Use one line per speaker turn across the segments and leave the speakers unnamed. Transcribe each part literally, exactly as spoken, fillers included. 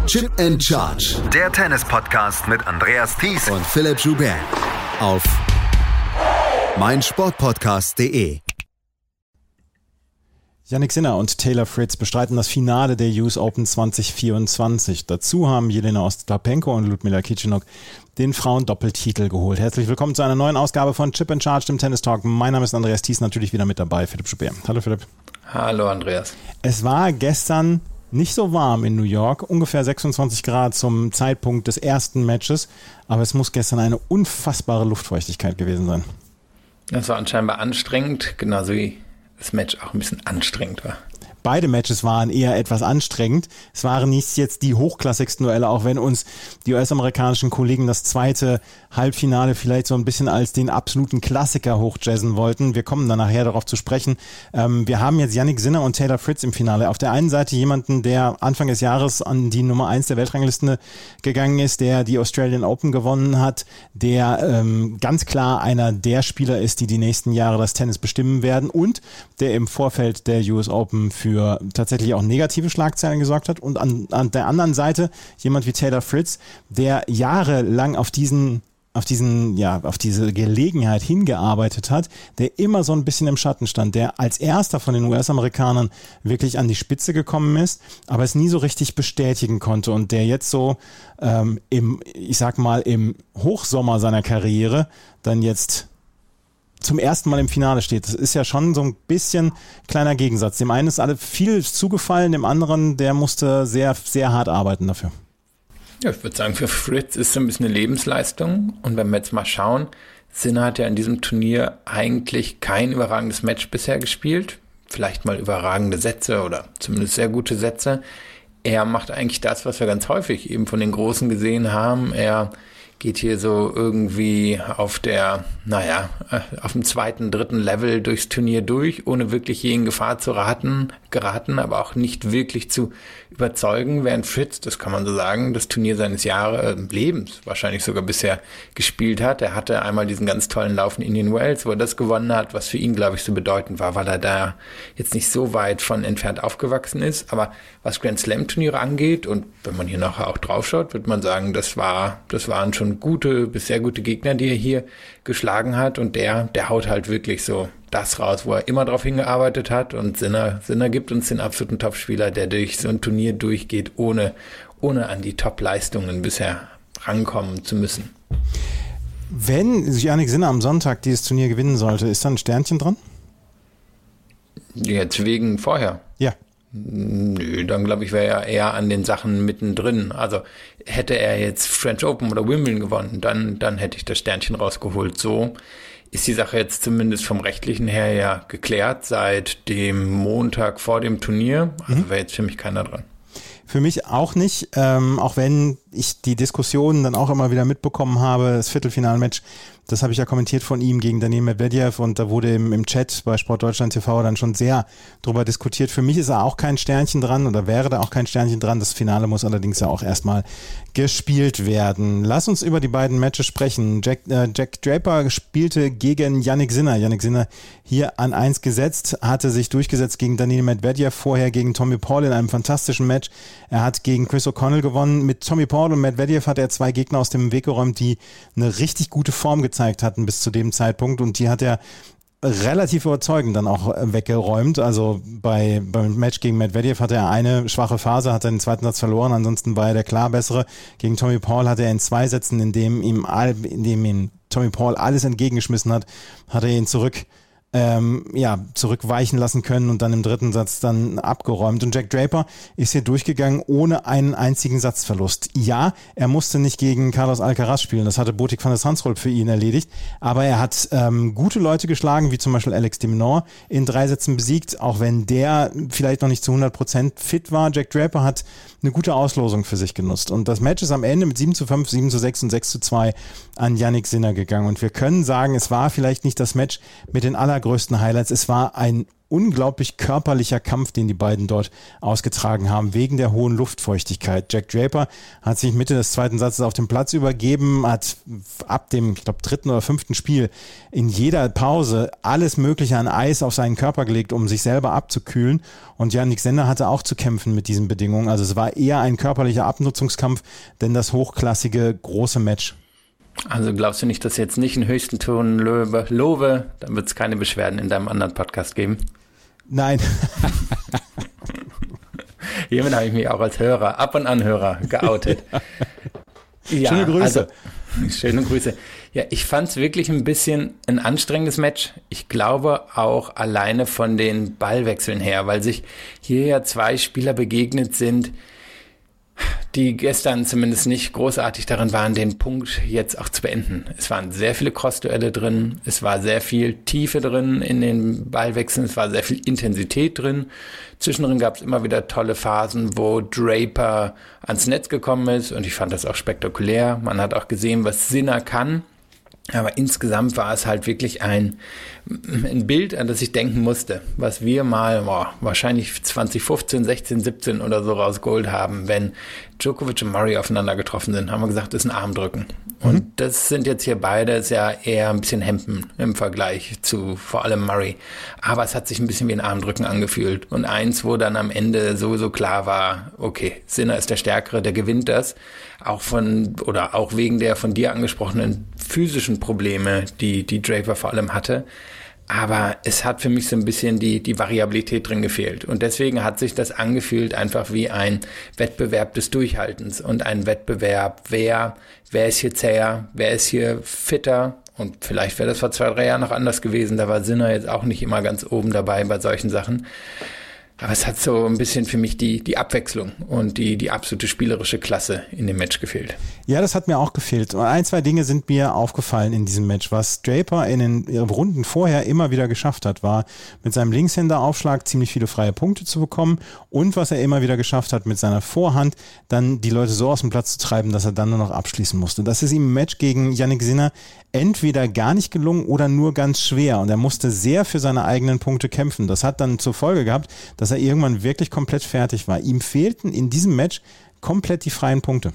Chip and Charge.
Der Tennis-Podcast mit Andreas Thies
und Philipp Joubert. Auf meinsportpodcast punkt de.
Jannik Sinner und Taylor Fritz bestreiten das Finale der U S Open zwanzig vierundzwanzig. Dazu haben Jelena Ostapenko und Ludmila Kichenok den Frauen-Doppeltitel geholt. Herzlich willkommen zu einer neuen Ausgabe von Chip and Charge, dem Tennis Talk. Mein Name ist Andreas Thies, natürlich wieder mit dabei, Philipp Joubert. Hallo Philipp.
Hallo Andreas.
Es war gestern nicht so warm in New York, ungefähr sechsundzwanzig Grad zum Zeitpunkt des ersten Matches, aber es muss gestern eine unfassbare Luftfeuchtigkeit gewesen sein.
Das war anscheinend anstrengend, genauso wie das Match auch ein bisschen anstrengend war.
Beide Matches waren eher etwas anstrengend. Es waren nicht jetzt die hochklassigsten Duelle, auch wenn uns die U S-amerikanischen Kollegen das zweite Halbfinale vielleicht so ein bisschen als den absoluten Klassiker hochjazzen wollten. Wir kommen dann nachher darauf zu sprechen. Ähm, wir haben jetzt Jannik Sinner und Taylor Fritz im Finale. Auf der einen Seite jemanden, der Anfang des Jahres an die Nummer eins der Weltrangliste gegangen ist, der die Australian Open gewonnen hat, der ähm, ganz klar einer der Spieler ist, die die nächsten Jahre das Tennis bestimmen werden und der im Vorfeld der U S Open für für tatsächlich auch negative Schlagzeilen gesorgt hat, und an, an der anderen Seite jemand wie Taylor Fritz, der jahrelang auf diesen auf diesen, ja, auf diese Gelegenheit hingearbeitet hat, der immer so ein bisschen im Schatten stand, der als erster von den U S-Amerikanern wirklich an die Spitze gekommen ist, aber es nie so richtig bestätigen konnte, und der jetzt so ähm, im, ich sag mal, im Hochsommer seiner Karriere dann jetzt zum ersten Mal im Finale steht. Das ist ja schon so ein bisschen kleiner Gegensatz. Dem einen ist alle viel zugefallen, dem anderen, der musste sehr, sehr hart arbeiten dafür.
Ja, ich würde sagen, für Fritz ist so ein bisschen eine Lebensleistung. Und wenn wir jetzt mal schauen, Sinner hat ja in diesem Turnier eigentlich kein überragendes Match bisher gespielt. Vielleicht mal überragende Sätze oder zumindest sehr gute Sätze. Er macht eigentlich das, was wir ganz häufig eben von den Großen gesehen haben. Er geht hier so irgendwie auf der, naja, auf dem zweiten, dritten Level durchs Turnier durch, ohne wirklich je in Gefahr zu raten, geraten, aber auch nicht wirklich zu überzeugen, während Fritz, das kann man so sagen, das Turnier seines Jahres, äh, Lebens wahrscheinlich sogar bisher gespielt hat. Er hatte einmal diesen ganz tollen Lauf in Indian Wells, wo er das gewonnen hat, was für ihn, glaube ich, so bedeutend war, weil er da jetzt nicht so weit von entfernt aufgewachsen ist. Aber was Grand Slam Turniere angeht, und wenn man hier nachher auch draufschaut, wird man sagen, das war, das waren schon gute bis sehr gute Gegner, die er hier geschlagen hat, und der, der haut halt wirklich so das raus, wo er immer drauf hingearbeitet hat, und Sinner, Sinner gibt uns den absoluten Topspieler, der durch so ein Turnier durchgeht, ohne, ohne an die Top-Leistungen bisher rankommen zu müssen.
Wenn Jannik Sinner am Sonntag dieses Turnier gewinnen sollte, ist da ein Sternchen dran?
Jetzt wegen vorher?
Ja.
Nö, dann glaube ich, wäre er eher an den Sachen mittendrin. Also hätte er jetzt French Open oder Wimbledon gewonnen, dann, dann hätte ich das Sternchen rausgeholt. So ist die Sache jetzt zumindest vom Rechtlichen her ja geklärt seit dem Montag vor dem Turnier. Also wäre jetzt für mich keiner dran.
Für mich auch nicht, ähm, auch wenn ich die Diskussionen dann auch immer wieder mitbekommen habe, das Viertelfinalmatch, das habe ich ja kommentiert von ihm gegen Daniil Medvedev, und da wurde im, im Chat bei Sportdeutschland T V dann schon sehr drüber diskutiert. Für mich ist da auch kein Sternchen dran, oder wäre da auch kein Sternchen dran. Das Finale muss allerdings ja auch erstmal gespielt werden. Lass uns über die beiden Matches sprechen. Jack, äh, Jack Draper spielte gegen Jannik Sinner. Jannik Sinner hier an eins gesetzt, hatte sich durchgesetzt gegen Daniil Medvedev, vorher gegen Tommy Paul in einem fantastischen Match. Er hat gegen Chris O'Connell gewonnen. Mit Tommy Paul und Medvedev hat er zwei Gegner aus dem Weg geräumt, die eine richtig gute Form gezeigt hatten bis zu dem Zeitpunkt, und die hat er relativ überzeugend dann auch weggeräumt. Also bei beim Match gegen Medvedev hatte er eine schwache Phase, hat er den zweiten Satz verloren, ansonsten war er der klar bessere. Gegen Tommy Paul hatte er in zwei Sätzen, in dem ihm, in dem ihm Tommy Paul alles entgegengeschmissen hat, hat er ihn zurück Ähm, ja, zurückweichen lassen können und dann im dritten Satz dann abgeräumt. Und Jack Draper ist hier durchgegangen ohne einen einzigen Satzverlust. Ja, er musste nicht gegen Carlos Alcaraz spielen, das hatte Botic van der Zandschulp für ihn erledigt, aber er hat ähm, gute Leute geschlagen, wie zum Beispiel Alex de Minaur, in drei Sätzen besiegt, auch wenn der vielleicht noch nicht zu hundert Prozent fit war. Jack Draper hat eine gute Auslosung für sich genutzt, und das Match ist am Ende mit sieben zu fünf, sieben zu sechs und sechs zu zwei an Jannik Sinner gegangen, und wir können sagen, es war vielleicht nicht das Match mit den aller allergrößten Highlights. Es war ein unglaublich körperlicher Kampf, den die beiden dort ausgetragen haben, wegen der hohen Luftfeuchtigkeit. Jack Draper hat sich Mitte des zweiten Satzes auf dem Platz übergeben, hat ab dem, ich glaube, dritten oder fünften Spiel in jeder Pause alles Mögliche an Eis auf seinen Körper gelegt, um sich selber abzukühlen. Und Jannik Sinner hatte auch zu kämpfen mit diesen Bedingungen. Also es war eher ein körperlicher Abnutzungskampf, denn das hochklassige große Match.
Also glaubst du nicht, dass jetzt nicht einen höchsten Ton lobe, lobe dann wird es keine Beschwerden in deinem anderen Podcast geben?
Nein.
Hiermit habe ich mich auch als Hörer, Ab- und Anhörer geoutet. Ja,
schöne Grüße.
Also, schöne Grüße. Ja, ich fand es wirklich ein bisschen ein anstrengendes Match. Ich glaube auch alleine von den Ballwechseln her, weil sich hier ja zwei Spieler begegnet sind, die gestern zumindest nicht großartig darin waren, den Punkt jetzt auch zu beenden. Es waren sehr viele Cross-Duelle drin, es war sehr viel Tiefe drin in den Ballwechseln, es war sehr viel Intensität drin. Zwischendrin gab es immer wieder tolle Phasen, wo Draper ans Netz gekommen ist und ich fand das auch spektakulär. Man hat auch gesehen, was Sinner kann. Aber insgesamt war es halt wirklich ein, ein Bild, an das ich denken musste, was wir mal boah, wahrscheinlich zwanzig fünfzehn, sechzehn, siebzehn oder so rausgeholt haben, wenn Djokovic und Murray aufeinander getroffen sind, haben wir gesagt, das ist ein Armdrücken. Mhm. Und das sind jetzt hier beide ist ja eher ein bisschen Hempen im Vergleich zu vor allem Murray. Aber es hat sich ein bisschen wie ein Armdrücken angefühlt. Und eins, wo dann am Ende sowieso klar war, okay, Sinner ist der Stärkere, der gewinnt das. Auch von, oder auch wegen der von dir angesprochenen physischen Probleme, die, die Draper vor allem hatte. Aber es hat für mich so ein bisschen die, die Variabilität drin gefehlt. Und deswegen hat sich das angefühlt einfach wie ein Wettbewerb des Durchhaltens und ein Wettbewerb, wer, wer ist hier zäher, wer ist hier fitter. Und vielleicht wäre das vor zwei, drei Jahren noch anders gewesen. Da war Sinner jetzt auch nicht immer ganz oben dabei bei solchen Sachen. Aber es hat so ein bisschen für mich die, die Abwechslung und die, die absolute spielerische Klasse in dem Match gefehlt.
Ja, das hat mir auch gefehlt. Und ein, zwei Dinge sind mir aufgefallen in diesem Match. Was Draper in den Runden vorher immer wieder geschafft hat, war mit seinem Linkshänderaufschlag ziemlich viele freie Punkte zu bekommen und was er immer wieder geschafft hat, mit seiner Vorhand dann die Leute so aus dem Platz zu treiben, dass er dann nur noch abschließen musste. Das ist ihm im Match gegen Jannik Sinner entweder gar nicht gelungen oder nur ganz schwer. Und er musste sehr für seine eigenen Punkte kämpfen. Das hat dann zur Folge gehabt, dass er irgendwann wirklich komplett fertig war. Ihm fehlten in diesem Match komplett die freien Punkte.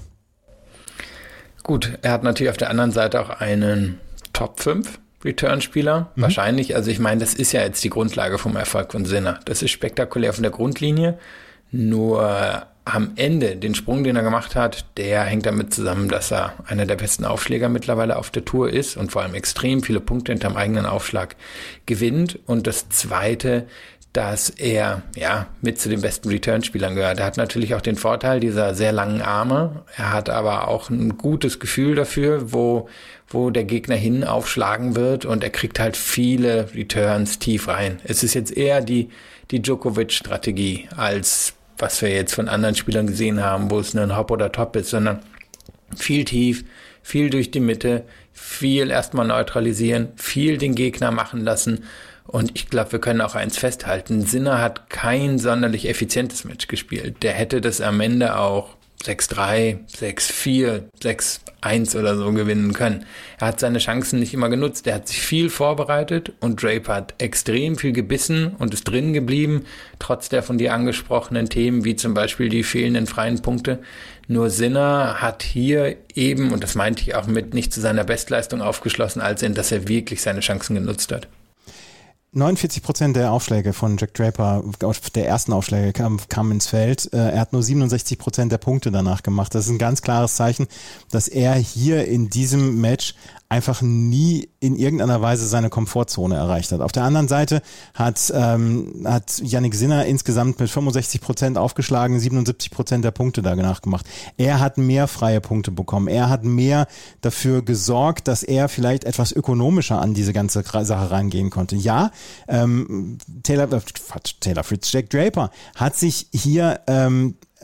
Gut, er hat natürlich auf der anderen Seite auch einen Top fünf Return-Spieler. Mhm. Wahrscheinlich, also ich meine, das ist ja jetzt die Grundlage vom Erfolg von Sinner. Das ist spektakulär von der Grundlinie. Nur am Ende, den Sprung, den er gemacht hat, der hängt damit zusammen, dass er einer der besten Aufschläger mittlerweile auf der Tour ist und vor allem extrem viele Punkte hinterm eigenen Aufschlag gewinnt. Und das Zweite, dass er ja mit zu den besten Return-Spielern gehört. Er hat natürlich auch den Vorteil dieser sehr langen Arme. Er hat aber auch ein gutes Gefühl dafür, wo, wo der Gegner hin aufschlagen wird und er kriegt halt viele Returns tief rein. Es ist jetzt eher die, die Djokovic-Strategie als was wir jetzt von anderen Spielern gesehen haben, wo es nur ein Hop oder Top ist, sondern viel tief, viel durch die Mitte, viel erstmal neutralisieren, viel den Gegner machen lassen. Und ich glaube, wir können auch eins festhalten. Sinner hat kein sonderlich effizientes Match gespielt. Der hätte das am Ende auch sechs drei, sechs vier, sechs eins oder so gewinnen können. Er hat seine Chancen nicht immer genutzt. Er hat sich viel vorbereitet und Draper hat extrem viel gebissen und ist drin geblieben, trotz der von dir angesprochenen Themen, wie zum Beispiel die fehlenden freien Punkte. Nur Sinner hat hier eben, und das meinte ich auch mit, nicht zu seiner Bestleistung aufgeschlossen, als in, dass er wirklich seine Chancen genutzt hat.
neunundvierzig Prozent der Aufschläge von Jack Draper, der ersten Aufschläge kamen kam ins Feld. Er hat nur siebenundsechzig Prozent der Punkte danach gemacht. Das ist ein ganz klares Zeichen, dass er hier in diesem Match einfach nie in irgendeiner Weise seine Komfortzone erreicht hat. Auf der anderen Seite hat, ähm, hat Jannik Sinner insgesamt mit fünfundsechzig Prozent aufgeschlagen, siebenundsiebzig Prozent der Punkte danach gemacht. Er hat mehr freie Punkte bekommen. Er hat mehr dafür gesorgt, dass er vielleicht etwas ökonomischer an diese ganze Sache rangehen konnte. Ja, ähm, Taylor, äh, Taylor Fritz, Jack Draper hat sich hier ähm,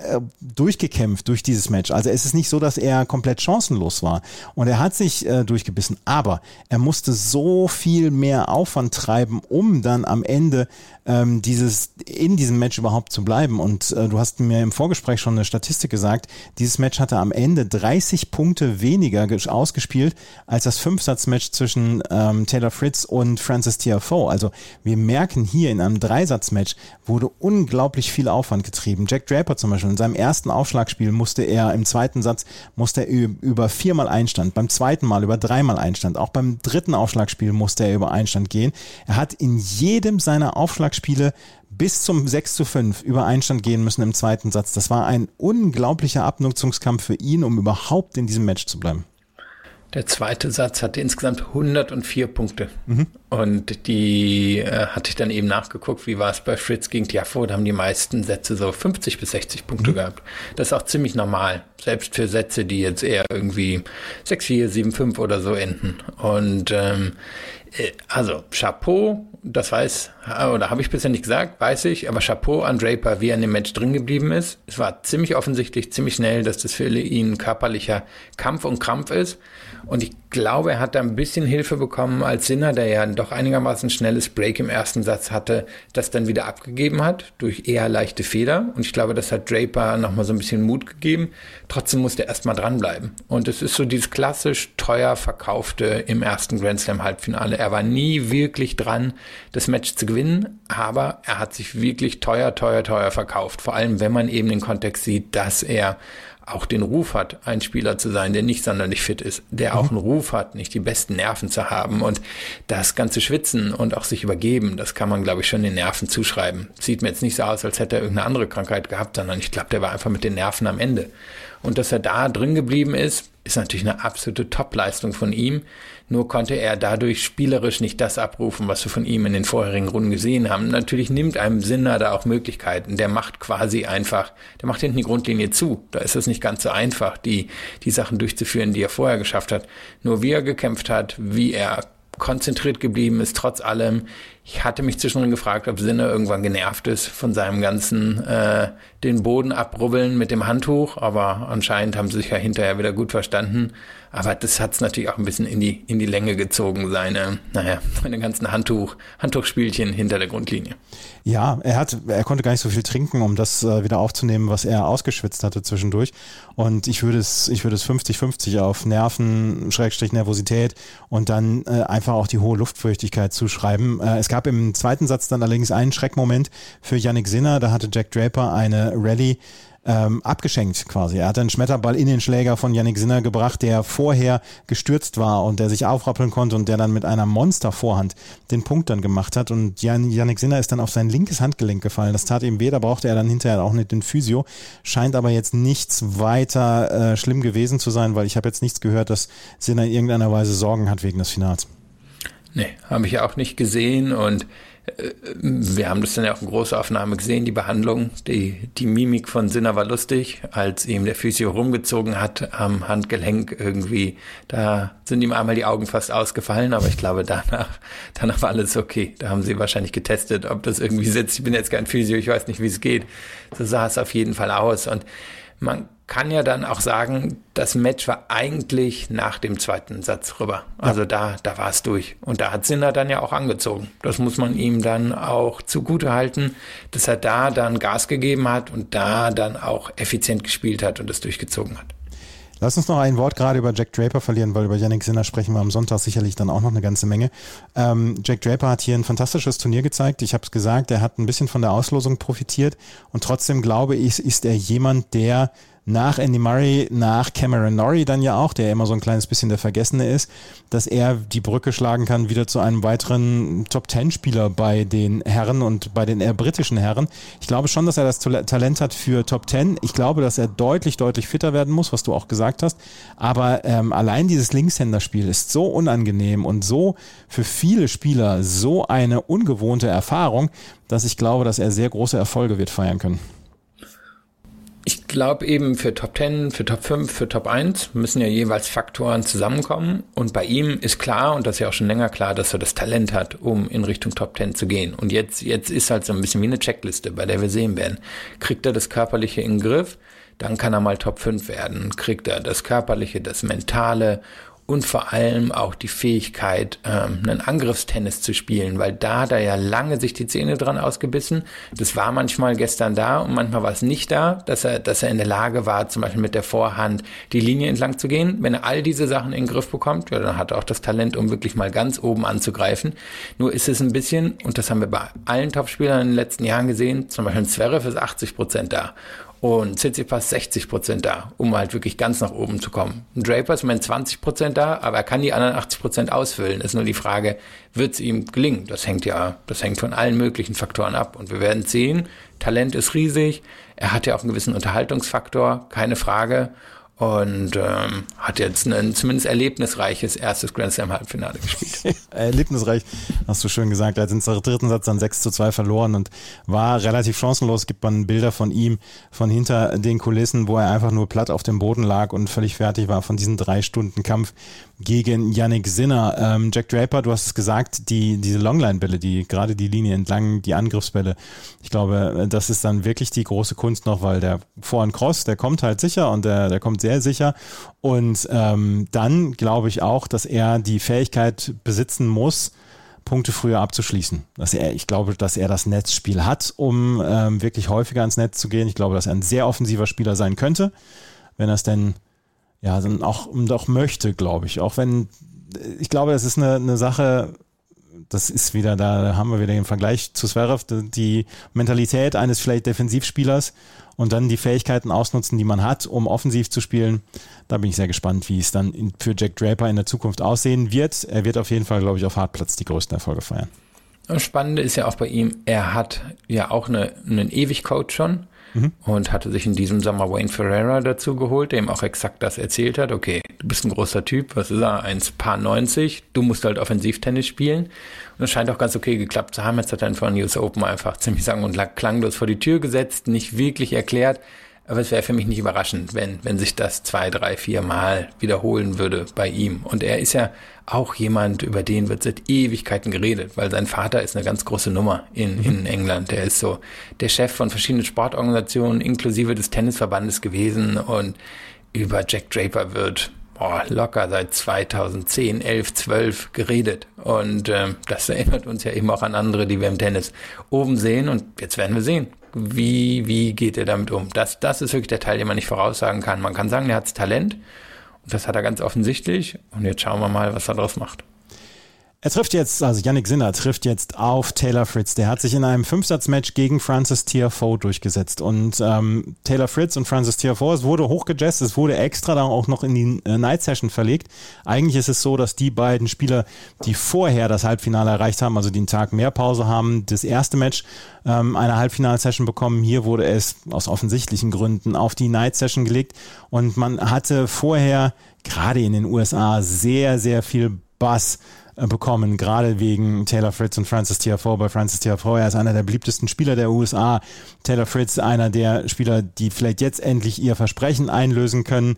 äh, durchgekämpft durch dieses Match. Also es ist nicht so, dass er komplett chancenlos war. Und er hat sich äh, durchgebissen. Aber er musste so viel mehr Aufwand treiben, um dann am Ende ähm, dieses in diesem Match überhaupt zu bleiben. Und äh, du hast mir im Vorgespräch schon eine Statistik gesagt, dieses Match hatte am Ende dreißig Punkte weniger ausgespielt als das Fünfsatzmatch zwischen ähm, Taylor Fritz und Frances Tiafoe. Also wir merken hier in einem Dreisatzmatch wurde unglaublich viel Aufwand getrieben. Jack Draper zum Beispiel in seinem ersten Aufschlagspiel musste er im zweiten Satz musste er über viermal Einstand, beim zweiten Mal über dreimal Einstand, auch beim dritten Aufschlagspiel musste er über Einstand gehen. Er hat in jedem seiner Aufschlagspiele bis zum sechs zu fünf über Einstand gehen müssen im zweiten Satz. Das war ein unglaublicher Abnutzungskampf für ihn, um überhaupt in diesem Match zu bleiben.
Der zweite Satz hatte insgesamt hundertvier Punkte.
Mhm.
Und die äh, hatte ich dann eben nachgeguckt, wie war es bei Fritz gegen Tiafoe, da haben die meisten Sätze so fünfzig bis sechzig Punkte mhm. gehabt. Das ist auch ziemlich normal, selbst für Sätze, die jetzt eher irgendwie sechs vier, sieben fünf oder so enden. Und ähm, also Chapeau, das weiß, oder habe ich bisher nicht gesagt, weiß ich, aber Chapeau an Draper, wie er in dem Match drin geblieben ist. Es war ziemlich offensichtlich, ziemlich schnell, dass das für ihn körperlicher Kampf und Krampf ist. Und ich glaube, er hat da ein bisschen Hilfe bekommen als Sinner, der ja doch einigermaßen schnelles Break im ersten Satz hatte, das dann wieder abgegeben hat durch eher leichte Fehler. Und ich glaube, das hat Draper nochmal so ein bisschen Mut gegeben. Trotzdem musste er erstmal dranbleiben. Und es ist so dieses klassisch teuer verkaufte im ersten Grand Slam Halbfinale. Er war nie wirklich dran, das Match zu gewinnen, aber er hat sich wirklich teuer, teuer, teuer verkauft. Vor allem, wenn man eben den Kontext sieht, dass er auch den Ruf hat, ein Spieler zu sein, der nicht sonderlich fit ist, der auch einen Ruf hat, nicht die besten Nerven zu haben, und das ganze Schwitzen und auch sich übergeben, das kann man, glaube ich, schon den Nerven zuschreiben. Sieht mir jetzt nicht so aus, als hätte er irgendeine andere Krankheit gehabt, sondern ich glaube, der war einfach mit den Nerven am Ende. Und dass er da drin geblieben ist, ist natürlich eine absolute Top-Leistung von ihm. Nur konnte er dadurch spielerisch nicht das abrufen, was wir von ihm in den vorherigen Runden gesehen haben. Natürlich nimmt einem Sinner da auch Möglichkeiten. Der macht quasi einfach, der macht hinten die Grundlinie zu. Da ist es nicht ganz so einfach, die, die Sachen durchzuführen, die er vorher geschafft hat. Nur wie er gekämpft hat, wie er konzentriert geblieben ist, trotz allem. Ich hatte mich zwischendrin gefragt, ob Sinner irgendwann genervt ist von seinem ganzen äh, den Boden abrubbeln mit dem Handtuch, aber anscheinend haben sie sich ja hinterher wieder gut verstanden. Aber das hat es natürlich auch ein bisschen in die in die Länge gezogen, seine, naja, seine ganzen Handtuch, Handtuchspielchen hinter der Grundlinie.
Ja, er hat, er konnte gar nicht so viel trinken, um das äh, wieder aufzunehmen, was er ausgeschwitzt hatte zwischendurch. Und ich würde es, ich würde es fünfzig fünfzig auf Nerven, Schrägstrich Nervosität und dann äh, einfach auch die hohe Luftfeuchtigkeit zuschreiben. Äh, es gab im zweiten Satz dann allerdings einen Schreckmoment für Yannick Sinner. Da hatte Jack Draper eine Rallye ähm, abgeschenkt quasi. Er hat einen Schmetterball in den Schläger von Yannick Sinner gebracht, der vorher gestürzt war und der sich aufrappeln konnte und der dann mit einer Monstervorhand den Punkt dann gemacht hat. Und Jan, Yannick Sinner ist dann auf sein linkes Handgelenk gefallen. Das tat ihm weh, da brauchte er dann hinterher auch nicht den Physio. Scheint aber jetzt nichts weiter äh, schlimm gewesen zu sein, weil ich habe jetzt nichts gehört, dass Sinner in irgendeiner Weise Sorgen hat wegen des Finals.
Nee, habe ich auch nicht gesehen, und äh, wir haben das dann ja auch in Großaufnahme gesehen, die Behandlung, die, die Mimik von Sinner war lustig, als ihm der Physio rumgezogen hat am Handgelenk irgendwie, da sind ihm einmal die Augen fast ausgefallen, aber ich glaube danach, danach war alles okay. Da haben sie wahrscheinlich getestet, ob das irgendwie sitzt. Ich bin jetzt kein Physio, ich weiß nicht, wie es geht. So sah es auf jeden Fall aus, und man kann ja dann auch sagen, das Match war eigentlich nach dem zweiten Satz rüber. Also ja. da, da war es durch. Und da hat Sinner dann ja auch angezogen. Das muss man ihm dann auch zugute halten, dass er da dann Gas gegeben hat und da dann auch effizient gespielt hat und das durchgezogen hat.
Lass uns noch ein Wort gerade über Jack Draper verlieren, weil über Yannick Sinner sprechen wir am Sonntag sicherlich dann auch noch eine ganze Menge. Ähm, Jack Draper hat hier ein fantastisches Turnier gezeigt. Ich habe es gesagt, er hat ein bisschen von der Auslosung profitiert, und trotzdem glaube ich, ist er jemand, der nach Andy Murray, nach Cameron Norrie dann ja auch, der immer so ein kleines bisschen der Vergessene ist, dass er die Brücke schlagen kann wieder zu einem weiteren Top-Ten-Spieler bei den Herren und bei den eher britischen Herren. Ich glaube schon, dass er das Talent hat für Top Ten. Ich glaube, dass er deutlich, deutlich fitter werden muss, was du auch gesagt hast. Aber ähm, allein dieses Linkshänderspiel ist so unangenehm und so für viele Spieler so eine ungewohnte Erfahrung, dass ich glaube, dass er sehr große Erfolge wird feiern können.
Ich glaube eben für Top zehn, für Top fünf, für Top eins müssen ja jeweils Faktoren zusammenkommen. Und bei ihm ist klar, und das ist ja auch schon länger klar, dass er das Talent hat, um in Richtung Top zehn zu gehen. Und jetzt, jetzt ist halt so ein bisschen wie eine Checkliste, bei der wir sehen werden. Kriegt er das Körperliche in den Griff, dann kann er mal Top fünf werden. Kriegt er das Körperliche, das Mentale und vor allem auch die Fähigkeit, ähm, einen Angriffstennis zu spielen, weil da hat er ja lange sich die Zähne dran ausgebissen. Das war manchmal gestern da und manchmal war es nicht da, dass er, dass er in der Lage war, zum Beispiel mit der Vorhand die Linie entlang zu gehen. Wenn er all diese Sachen in den Griff bekommt, ja, dann hat er auch das Talent, um wirklich mal ganz oben anzugreifen. Nur ist es ein bisschen, und das haben wir bei allen Topspielern in den letzten Jahren gesehen, zum Beispiel Zverev ist achtzig Prozent da. Und Tsitsipas sechzig Prozent da, um halt wirklich ganz nach oben zu kommen. Ein Draper ist im Moment zwanzig Prozent da, aber er kann die anderen achtzig Prozent ausfüllen. Ist nur die Frage, wird es ihm gelingen? Das hängt ja, das hängt von allen möglichen Faktoren ab. Und wir werden sehen, Talent ist riesig. Er hat ja auch einen gewissen Unterhaltungsfaktor, keine Frage. Und ähm, hat jetzt ein zumindest erlebnisreiches erstes Grand Slam Halbfinale gespielt.
Erlebnisreich, hast du schön gesagt. Er hat in seinem dritten Satz dann sechs zu zwei verloren und war relativ chancenlos. Gibt man Bilder von ihm von hinter den Kulissen, wo er einfach nur platt auf dem Boden lag und völlig fertig war von diesem drei Stunden Kampf gegen Jannik Sinner. Ähm, Jack Draper, du hast es gesagt, die diese Longline-Bälle, die gerade die Linie entlang, die Angriffsbälle, ich glaube, das ist dann wirklich die große Kunst noch, weil der Vorhand Cross, der kommt halt sicher und der, der kommt sehr sicher und ähm, dann glaube ich auch, dass er die Fähigkeit besitzen muss, Punkte früher abzuschließen. Dass er, ich glaube, dass er das Netzspiel hat, um ähm, wirklich häufiger ins Netz zu gehen. Ich glaube, dass er ein sehr offensiver Spieler sein könnte, wenn er es denn ja dann auch, auch möchte, glaube ich. Auch wenn, ich glaube, es ist eine, eine Sache, das ist wieder, da haben wir wieder den Vergleich zu Zverev, die Mentalität eines vielleicht Defensivspielers und dann die Fähigkeiten ausnutzen, die man hat, um offensiv zu spielen. Da bin ich sehr gespannt, wie es dann für Jack Draper in der Zukunft aussehen wird. Er wird auf jeden Fall, glaube ich, auf Hartplatz die größten Erfolge feiern.
Das Spannende ist ja auch bei ihm, er hat ja auch eine, einen Ewig-Coach schon. Mhm. Und hatte sich in diesem Sommer Wayne Ferreira dazu geholt, der ihm auch exakt das erzählt hat. Okay, du bist ein großer Typ, was ist er, eins neunzig, du musst halt Offensivtennis spielen. Und es scheint auch ganz okay geklappt zu haben. Jetzt hat er von U S Open einfach ziemlich sang- und klanglos vor die Tür gesetzt, nicht wirklich erklärt. Aber es wäre für mich nicht überraschend, wenn, wenn sich das zwei, drei, vier Mal wiederholen würde bei ihm. Und er ist ja auch jemand, über den wird seit Ewigkeiten geredet, weil sein Vater ist eine ganz große Nummer in, in England. Der ist so der Chef von verschiedenen Sportorganisationen, inklusive des Tennisverbandes gewesen. Und über Jack Draper wird boah, locker seit zweitausendzehn, elf, zwölf geredet. Und ähm, das erinnert uns ja eben auch an andere, die wir im Tennis oben sehen. Und jetzt werden wir sehen. Wie, wie geht er damit um? Das, das ist wirklich der Teil, den man nicht voraussagen kann. Man kann sagen, er hat Talent und das hat er ganz offensichtlich und jetzt schauen wir mal, was er daraus macht.
Er trifft jetzt, also Jannik Sinner trifft jetzt auf Taylor Fritz. Der hat sich in einem Fünfsatzmatch gegen Frances Tiafoe durchgesetzt. Und ähm, Taylor Fritz und Frances Tiafoe, es wurde hochgejazzt, es wurde extra dann auch noch in die äh, Night Session verlegt. Eigentlich ist es so, dass die beiden Spieler, die vorher das Halbfinale erreicht haben, also die einen Tag mehr Pause haben, das erste Match ähm, eine Halbfinal-Session bekommen. Hier wurde es aus offensichtlichen Gründen auf die Night Session gelegt. Und man hatte vorher, gerade in den U S A, sehr, sehr viel Bass bekommen, gerade wegen Taylor Fritz und Frances Tiafoe. Bei Frances Tiafoe, er ist einer der beliebtesten Spieler der U S A. Taylor Fritz, einer der Spieler, die vielleicht jetzt endlich ihr Versprechen einlösen können.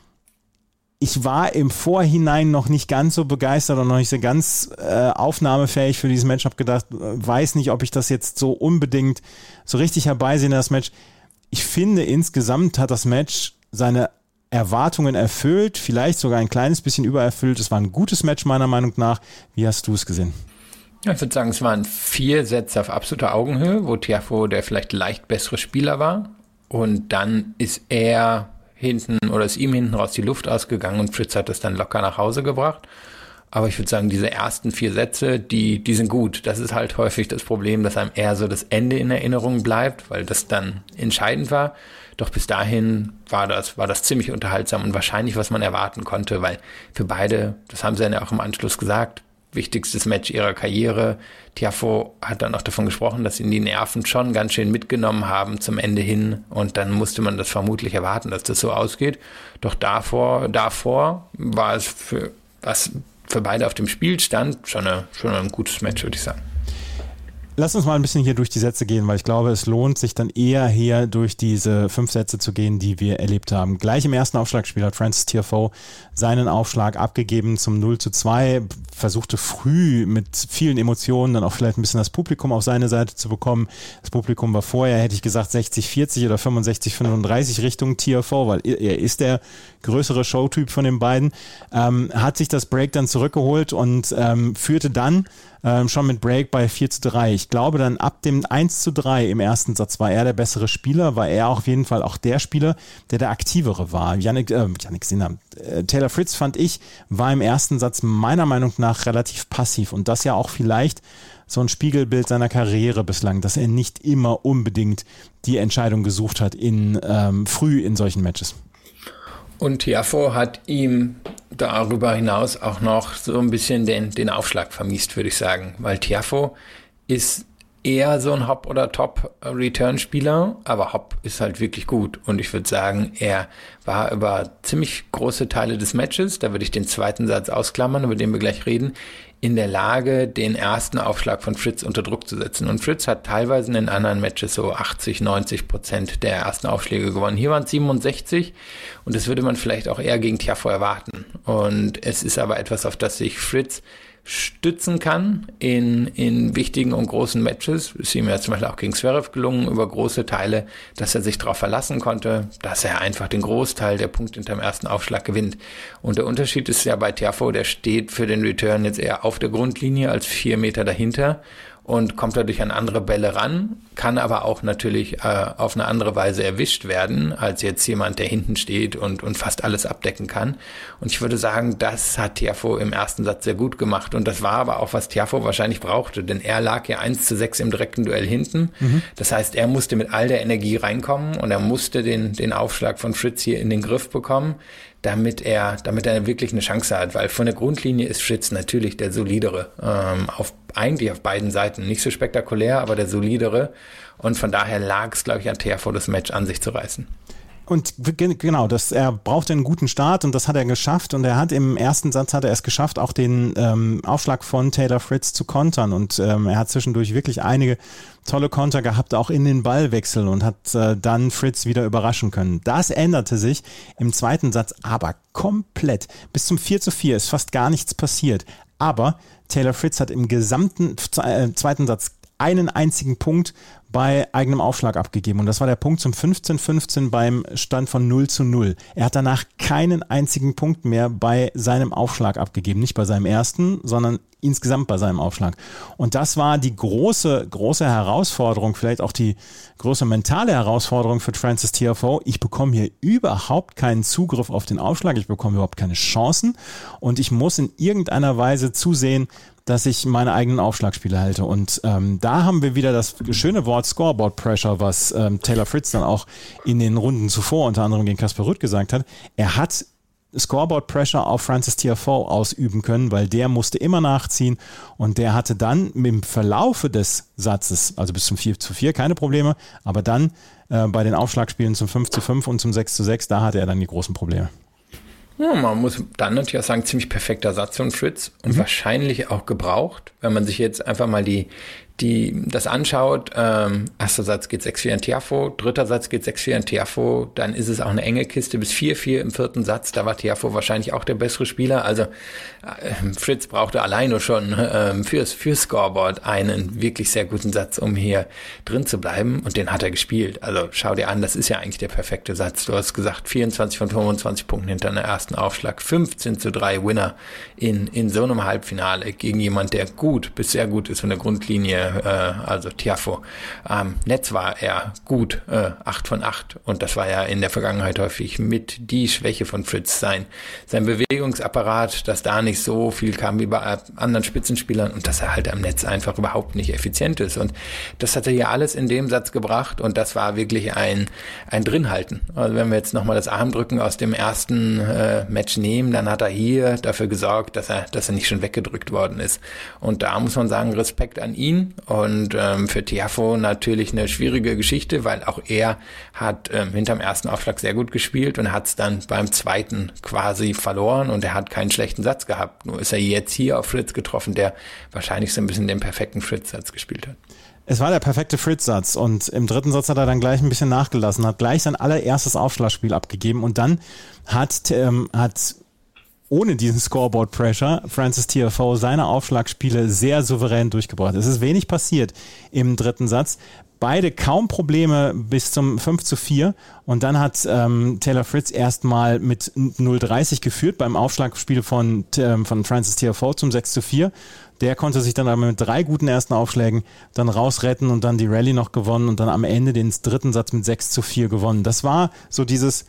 Ich war im Vorhinein noch nicht ganz so begeistert und noch nicht so ganz äh, aufnahmefähig für dieses Match. Hab gedacht, weiß nicht, ob ich das jetzt so unbedingt so richtig herbeisehne, das Match. Ich finde, insgesamt hat das Match seine Erwartungen erfüllt, vielleicht sogar ein kleines bisschen übererfüllt. Es war ein gutes Match meiner Meinung nach. Wie hast du es gesehen?
Ja, ich würde sagen, es waren vier Sätze auf absoluter Augenhöhe, wo Tiafoe der vielleicht leicht bessere Spieler war. Und dann ist er hinten oder ist ihm hinten raus die Luft ausgegangen und Fritz hat das dann locker nach Hause gebracht. Aber ich würde sagen, diese ersten vier Sätze, die, die sind gut. Das ist halt häufig das Problem, dass einem eher so das Ende in Erinnerung bleibt, weil das dann entscheidend war. Doch bis dahin war das, war das ziemlich unterhaltsam und wahrscheinlich, was man erwarten konnte, weil für beide, das haben sie ja auch im Anschluss gesagt, wichtigstes Match ihrer Karriere. Tiafoe hat dann auch davon gesprochen, dass ihn die Nerven schon ganz schön mitgenommen haben zum Ende hin und dann musste man das vermutlich erwarten, dass das so ausgeht. Doch davor, davor war es für, was für beide auf dem Spiel stand, schon, eine, schon ein gutes Match, würde ich sagen.
Lass uns mal ein bisschen hier durch die Sätze gehen, weil ich glaube, es lohnt sich dann eher hier durch diese fünf Sätze zu gehen, die wir erlebt haben. Gleich im ersten Aufschlagspiel hat Frances Tiafoe seinen Aufschlag abgegeben zum null zu zwei, versuchte früh mit vielen Emotionen dann auch vielleicht ein bisschen das Publikum auf seine Seite zu bekommen. Das Publikum war vorher, hätte ich gesagt, sechzig vierzig oder fünfundsechzig fünfunddreißig Richtung Tiafoe, weil er ist der größere Showtyp von den beiden, ähm, hat sich das Break dann zurückgeholt und ähm, führte dann Ähm, schon mit Break bei vier zu drei. Ich glaube dann ab dem eins zu drei im ersten Satz war er der bessere Spieler, war er auf jeden Fall auch der Spieler, der der aktivere war. Yannick, äh, Yannick Sinner, äh, Taylor Fritz fand ich, war im ersten Satz meiner Meinung nach relativ passiv und das ja auch vielleicht so ein Spiegelbild seiner Karriere bislang, dass er nicht immer unbedingt die Entscheidung gesucht hat in ähm, früh in solchen Matches.
Und Tiafoe hat ihm darüber hinaus auch noch so ein bisschen den, den Aufschlag vermiest, würde ich sagen. Weil Tiafoe ist eher so ein Hop- oder Top-Return-Spieler, aber Hop ist halt wirklich gut. Und ich würde sagen, er war über ziemlich große Teile des Matches, da würde ich den zweiten Satz ausklammern, über den wir gleich reden, in der Lage, den ersten Aufschlag von Fritz unter Druck zu setzen. Und Fritz hat teilweise in den anderen Matches so achtzig, neunzig Prozent der ersten Aufschläge gewonnen. Hier waren es siebenundsechzig und das würde man vielleicht auch eher gegen Tiafoe erwarten. Und es ist aber etwas, auf das sich Fritz stützen kann in, in wichtigen und großen Matches. Ist ihm ja zum Beispiel auch gegen Zverev gelungen, über große Teile, dass er sich darauf verlassen konnte, dass er einfach den Großteil der Punkte hinterm ersten Aufschlag gewinnt. Und der Unterschied ist ja bei Tiafoe, der steht für den Return jetzt eher auf der Grundlinie als vier Meter dahinter und kommt dadurch an andere Bälle ran, kann aber auch natürlich äh, auf eine andere Weise erwischt werden, als jetzt jemand, der hinten steht und, und fast alles abdecken kann. Und ich würde sagen, das hat Tiafoe im ersten Satz sehr gut gemacht. Und das war aber auch, was Tiafoe wahrscheinlich brauchte, denn er lag ja eins zu sechs im direkten Duell hinten. Mhm. Das heißt, er musste mit all der Energie reinkommen und er musste den, den Aufschlag von Fritz hier in den Griff bekommen, damit er, damit er wirklich eine Chance hat, weil von der Grundlinie ist Fritz natürlich der solidere, ähm, auf, eigentlich auf beiden Seiten, nicht so spektakulär, aber der solidere und von daher lag es, glaube ich, an Tiafoe, das Match an sich zu reißen.
Und genau, das, er brauchte einen guten Start und das hat er geschafft und er hat im ersten Satz hat er es geschafft, auch den ähm, Aufschlag von Taylor Fritz zu kontern und ähm, er hat zwischendurch wirklich einige tolle Konter gehabt, auch in den Ballwechseln und hat äh, dann Fritz wieder überraschen können. Das änderte sich im zweiten Satz aber komplett. Bis zum vier zu vier ist fast gar nichts passiert, aber Taylor Fritz hat im gesamten äh, zweiten Satz einen einzigen Punkt bei eigenem Aufschlag abgegeben und das war der Punkt zum fünfzehn fünfzehn beim Stand von null zu null. Er hat danach keinen einzigen Punkt mehr bei seinem Aufschlag abgegeben, nicht bei seinem ersten, sondern insgesamt bei seinem Aufschlag. Und das war die große, große Herausforderung, vielleicht auch die große mentale Herausforderung für Frances Tiafoe. Ich bekomme hier überhaupt keinen Zugriff auf den Aufschlag, ich bekomme überhaupt keine Chancen und ich muss in irgendeiner Weise zusehen, dass ich meine eigenen Aufschlagspiele halte. Und ähm, da haben wir wieder das schöne Wort Scoreboard Pressure, was ähm, Taylor Fritz dann auch in den Runden zuvor unter anderem gegen Casper Ruud gesagt hat. Er hat Scoreboard Pressure auf Frances Tiafoe ausüben können, weil der musste immer nachziehen und der hatte dann im Verlaufe des Satzes, also bis zum vier zu vier, keine Probleme, aber dann äh, bei den Aufschlagspielen zum fünf zu fünf und zum sechs zu sechs, da hatte er dann die großen Probleme.
Ja, man muss dann natürlich auch sagen, ziemlich perfekter Satz von Fritz und mhm. wahrscheinlich auch gebraucht, wenn man sich jetzt einfach mal die die das anschaut. Ähm, erster Satz geht sechs vier an Tiafoe, dritter Satz geht sechs vier an Tiafoe, dann ist es auch eine enge Kiste bis vier vier im vierten Satz, da war Tiafoe wahrscheinlich auch der bessere Spieler, also äh, Fritz brauchte alleine schon ähm, fürs, fürs Scoreboard einen wirklich sehr guten Satz, um hier drin zu bleiben und den hat er gespielt, also schau dir an, das ist ja eigentlich der perfekte Satz, du hast gesagt, vierundzwanzig von fünfundzwanzig Punkten hinter einem ersten Aufschlag, fünfzehn zu drei Winner in, in so einem Halbfinale gegen jemand, der gut bis sehr gut ist von der Grundlinie, also Tiafoe. Ähm, Netz war er gut, äh, acht von acht und das war ja in der Vergangenheit häufig mit die Schwäche von Fritz sein. Sein Bewegungsapparat, dass da nicht so viel kam wie bei anderen Spitzenspielern und dass er halt am Netz einfach überhaupt nicht effizient ist und das hat er hier alles in dem Satz gebracht und das war wirklich ein, ein Drinhalten. Also wenn wir jetzt nochmal das Armdrücken aus dem ersten äh, Match nehmen, dann hat er hier dafür gesorgt, dass er, dass er nicht schon weggedrückt worden ist und da muss man sagen, Respekt an ihn. und ähm, für Tiafoe natürlich eine schwierige Geschichte, weil auch er hat ähm, hinterm ersten Aufschlag sehr gut gespielt und hat es dann beim zweiten quasi verloren und er hat keinen schlechten Satz gehabt. Nur ist er jetzt hier auf Fritz getroffen, der wahrscheinlich so ein bisschen den perfekten Fritz-Satz gespielt hat.
Es war der perfekte Fritz-Satz und im dritten Satz hat er dann gleich ein bisschen nachgelassen, hat gleich sein allererstes Aufschlagspiel abgegeben und dann hat, ähm, hat ohne diesen Scoreboard-Pressure Frances Tiafoe seine Aufschlagspiele sehr souverän durchgebracht. Es ist wenig passiert im dritten Satz. Beide kaum Probleme bis zum fünf zu vier und dann hat ähm, Taylor Fritz erstmal mit null dreißig geführt beim Aufschlagspiel von, ähm, von Frances Tiafoe zum sechs zu vier. Der konnte sich dann aber mit drei guten ersten Aufschlägen dann rausretten und dann die Rallye noch gewonnen und dann am Ende den dritten Satz mit sechs zu vier gewonnen. Das war so dieses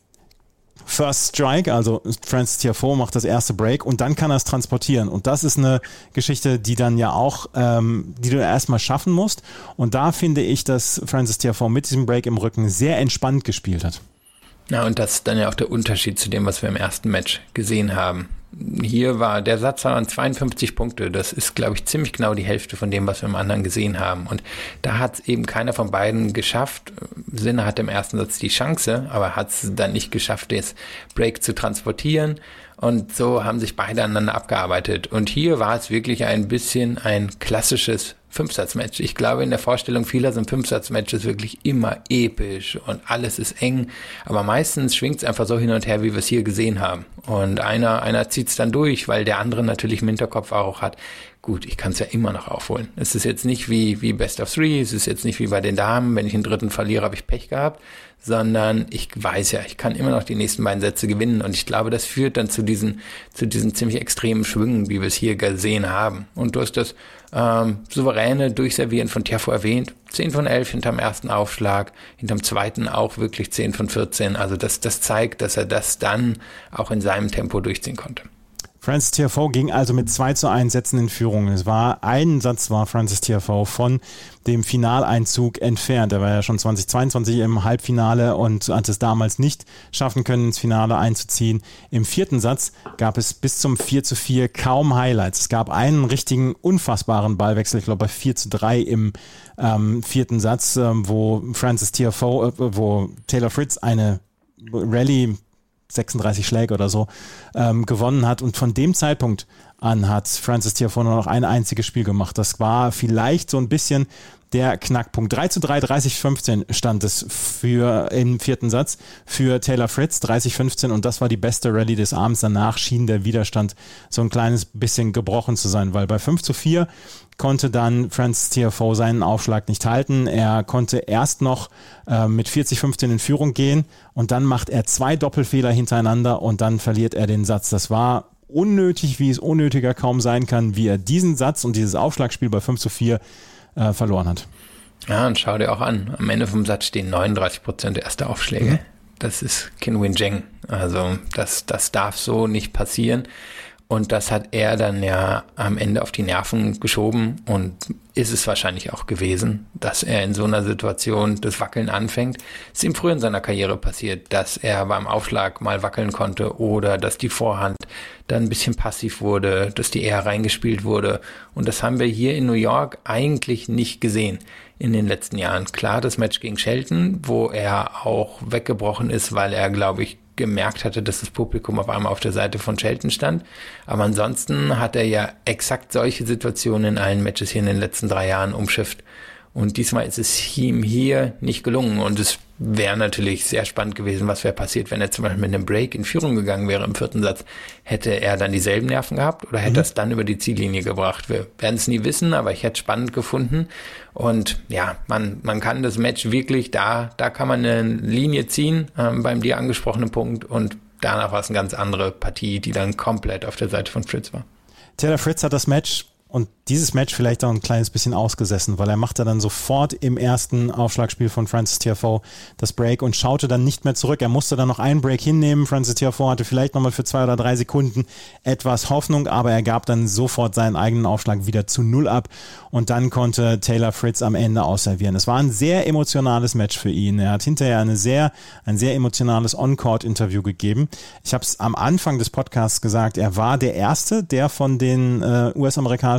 First Strike, also Frances Tiafoe macht das erste Break und dann kann er es transportieren und das ist eine Geschichte, die dann ja auch, ähm, die du erstmal schaffen musst und da finde ich, dass Frances Tiafoe mit diesem Break im Rücken sehr entspannt gespielt hat.
Ja, und das ist dann ja auch der Unterschied zu dem, was wir im ersten Match gesehen haben. Hier war der Satz waren zweiundfünfzig Punkte. Das ist, glaube ich, ziemlich genau die Hälfte von dem, was wir im anderen gesehen haben. Und da hat es eben keiner von beiden geschafft. Sinner hatte im ersten Satz die Chance, aber hat es dann nicht geschafft, das Break zu transportieren. Und so haben sich beide aneinander abgearbeitet. Und hier war es wirklich ein bisschen ein klassisches Fünfsatzmatch. Ich glaube, in der Vorstellung vieler sind Fünfsatzmatches wirklich immer episch und alles ist eng. Aber meistens schwingt es einfach so hin und her, wie wir es hier gesehen haben. Und einer, einer zieht es dann durch, weil der andere natürlich im Hinterkopf auch hat, gut, ich kann es ja immer noch aufholen. Es ist jetzt nicht wie, wie Best of Three, es ist jetzt nicht wie bei den Damen, wenn ich einen dritten verliere, habe ich Pech gehabt, sondern ich weiß ja, ich kann immer noch die nächsten beiden Sätze gewinnen und ich glaube, das führt dann zu diesen, zu diesen ziemlich extremen Schwüngen, wie wir es hier gesehen haben. Und du hast das ähm, souveräne Durchservieren von Tiafoe erwähnt, zehn von elf hinterm ersten Aufschlag, hinterm zweiten auch wirklich zehn von vierzehn, also das, das zeigt, dass er das dann auch in seinem Tempo durchziehen konnte.
Frances Tiafoe ging also mit zwei zu eins Sätzen in Führung. Es war ein Satz war Frances Tiafoe von dem Finaleinzug entfernt. Er war ja schon zweitausendzweiundzwanzig im Halbfinale und hat es damals nicht schaffen können, ins Finale einzuziehen. Im vierten Satz gab es bis zum vier zu vier kaum Highlights. Es gab einen richtigen, unfassbaren Ballwechsel, ich glaube bei vier zu drei im ähm, vierten Satz, ähm, wo Frances Tiafoe, äh, wo Taylor Fritz eine Rallye sechsunddreißig Schläge oder so, ähm, gewonnen hat. Und von dem Zeitpunkt an hat Frances Tiafoe nur noch ein einziges Spiel gemacht. Das war vielleicht so ein bisschen der Knackpunkt. drei zu drei, dreißig fünfzehn stand es für im vierten Satz für Taylor Fritz, dreißig fünfzehn und das war die beste Rallye des Abends. Danach schien der Widerstand so ein kleines bisschen gebrochen zu sein, weil bei fünf zu vier konnte dann Frances Tiafoe seinen Aufschlag nicht halten. Er konnte erst noch äh, mit vierzig fünfzehn in Führung gehen und dann macht er zwei Doppelfehler hintereinander und dann verliert er den Satz. Das war unnötig, wie es unnötiger kaum sein kann, wie er diesen Satz und dieses Aufschlagspiel bei fünf zu vier äh, verloren hat.
Ja, und schau dir auch an, am Ende vom Satz stehen neununddreißig Prozent der ersten Aufschläge. Mhm. Das ist Qinwen Zheng. Also das, das darf so nicht passieren. Und das hat er dann ja am Ende auf die Nerven geschoben und ist es wahrscheinlich auch gewesen, dass er in so einer Situation das Wackeln anfängt. Es ist ihm früher in seiner Karriere passiert, dass er beim Aufschlag mal wackeln konnte oder dass die Vorhand dann ein bisschen passiv wurde, dass die eher reingespielt wurde. Und das haben wir hier in New York eigentlich nicht gesehen in den letzten Jahren. Klar, das Match gegen Shelton, wo er auch weggebrochen ist, weil er, glaube ich, gemerkt hatte, dass das Publikum auf einmal auf der Seite von Shelton stand. Aber ansonsten hat er ja exakt solche Situationen in allen Matches hier in den letzten drei Jahren umschifft. Und diesmal ist es ihm hier nicht gelungen. Und es wäre natürlich sehr spannend gewesen, was wäre passiert, wenn er zum Beispiel mit einem Break in Führung gegangen wäre im vierten Satz. Hätte er dann dieselben Nerven gehabt oder hätte er es dann über die Ziellinie gebracht? Wir werden es nie wissen, aber ich hätte es spannend gefunden. Und ja, man man kann das Match wirklich, da da kann man eine Linie ziehen ähm, beim dir angesprochenen Punkt. Und danach war es eine ganz andere Partie, die dann komplett auf der Seite von Fritz war.
Taylor Fritz hat das Match und dieses Match vielleicht auch ein kleines bisschen ausgesessen, weil er machte dann sofort im ersten Aufschlagspiel von Frances Tiafoe das Break und schaute dann nicht mehr zurück. Er musste dann noch einen Break hinnehmen. Frances Tiafoe hatte vielleicht nochmal für zwei oder drei Sekunden etwas Hoffnung, aber er gab dann sofort seinen eigenen Aufschlag wieder zu null ab und dann konnte Taylor Fritz am Ende ausservieren. Es war ein sehr emotionales Match für ihn. Er hat hinterher eine sehr, ein sehr emotionales On-Court-Interview gegeben. Ich habe es am Anfang des Podcasts gesagt, er war der Erste, der von den äh, U S-amerikanischen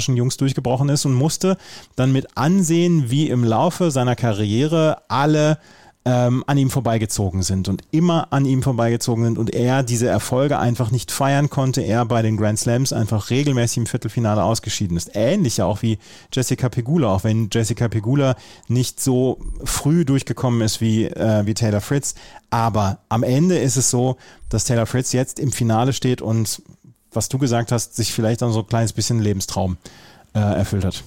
amerikanischen Jungs durchgebrochen ist und musste dann mit ansehen, wie im Laufe seiner Karriere alle ähm, an ihm vorbeigezogen sind und immer an ihm vorbeigezogen sind und er diese Erfolge einfach nicht feiern konnte, er bei den Grand Slams einfach regelmäßig im Viertelfinale ausgeschieden ist. Ähnlich ja auch wie Jessica Pegula, auch wenn Jessica Pegula nicht so früh durchgekommen ist wie, äh, wie Taylor Fritz, aber am Ende ist es so, dass Taylor Fritz jetzt im Finale steht und, was du gesagt hast, sich vielleicht dann so ein kleines bisschen Lebenstraum äh, erfüllt hat.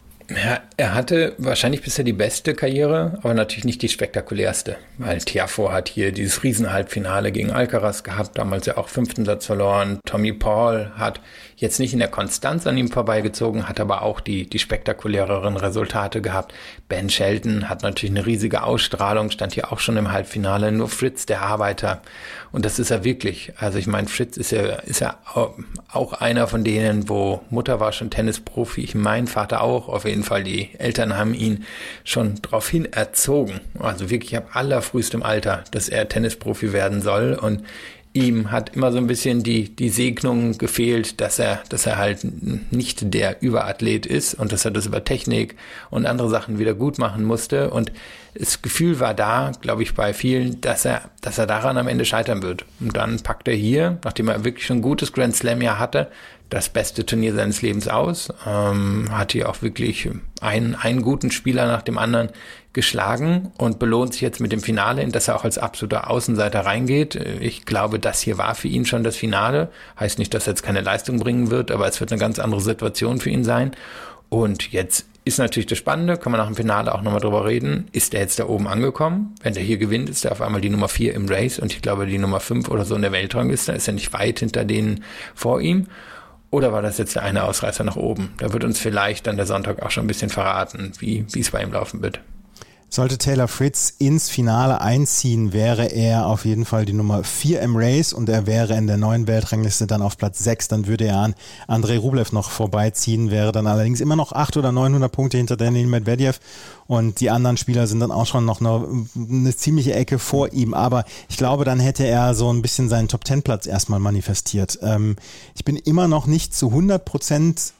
Ja, er hatte wahrscheinlich bisher die beste Karriere, aber natürlich nicht die spektakulärste, weil Tiafoe hat hier dieses Riesenhalbfinale gegen Alcaraz gehabt, damals ja auch fünften Satz verloren. Tommy Paul hat jetzt nicht in der Konstanz an ihm vorbeigezogen, hat aber auch die, die spektakuläreren Resultate gehabt. Ben Shelton hat natürlich eine riesige Ausstrahlung, stand hier auch schon im Halbfinale, nur Fritz, der Arbeiter. Und das ist er wirklich. Also ich meine, Fritz ist ja, ist ja auch einer von denen, wo Mutter war schon Tennisprofi, ich mein Vater auch, auf jeden Fall, die Eltern haben ihn schon darauf hin erzogen. Also wirklich ab allerfrühestem Alter, dass er Tennisprofi werden soll, und ihm hat immer so ein bisschen die, die Segnung gefehlt, dass er, dass er halt nicht der Überathlet ist und dass er das über Technik und andere Sachen wieder gut machen musste. Und das Gefühl war da, glaube ich, bei vielen, dass er, dass er daran am Ende scheitern wird. Und dann packt er hier, nachdem er wirklich schon ein gutes Grand Slam Jahr hatte, das beste Turnier seines Lebens aus, ähm, hat hier auch wirklich einen, einen guten Spieler nach dem anderen geschlagen und belohnt sich jetzt mit dem Finale, in das er auch als absoluter Außenseiter reingeht. Ich glaube, das hier war für ihn schon das Finale. Heißt nicht, dass er jetzt keine Leistung bringen wird, aber es wird eine ganz andere Situation für ihn sein. Und jetzt ist natürlich das Spannende, kann man nach dem Finale auch nochmal drüber reden, ist er jetzt da oben angekommen? Wenn der hier gewinnt, ist er auf einmal die Nummer vier im Race und ich glaube die Nummer fünf oder so in der Weltrangliste, ist er nicht weit hinter denen vor ihm. Oder war das jetzt der eine Ausreißer nach oben? Da wird uns vielleicht dann der Sonntag auch schon ein bisschen verraten, wie wie es bei ihm laufen wird.
Sollte Taylor Fritz ins Finale einziehen, wäre er auf jeden Fall die Nummer vier im Race und er wäre in der neuen Weltrangliste dann auf Platz sechs. Dann würde er an Andrei Rublev noch vorbeiziehen, wäre dann allerdings immer noch achthundert oder neunhundert Punkte hinter Daniil Medvedev und die anderen Spieler sind dann auch schon noch eine, eine ziemliche Ecke vor ihm. Aber ich glaube, dann hätte er so ein bisschen seinen Top-Ten-Platz erstmal manifestiert. Ähm, ich bin immer noch nicht zu hundert Prozent